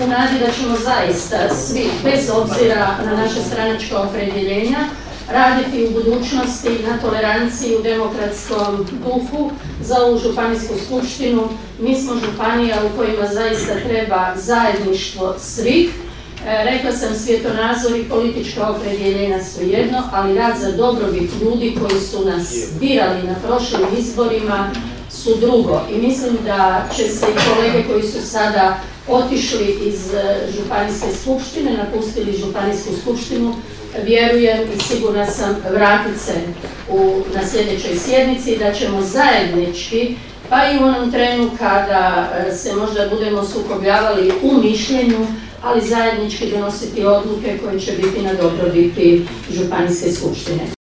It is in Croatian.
u nadi da ćemo zaista svi, bez obzira na naše stranačka opredjeljenja, raditi u budućnosti na toleranciji u demokratskom duhu za ovu županijsku skupštinu. Mi smo županija u kojima zaista treba zajedništvo svih. Rekla sam, svjetonazor i politička opredjeljenja su jedno, ali rad za dobrobit ljudi koji su nas birali na prošlim izborima su drugo. I mislim da će se i kolege koji su sada otišli iz županijske skupštine, napustili županijsku skupštinu, vjerujem i sigurna sam vratit se na sljedećoj sjednici, da ćemo zajednički, pa i u onom trenu kada se možda budemo sukobljavali u mišljenju, ali zajednički donositi odluke koje će biti na dobrobiti županijske skupštine.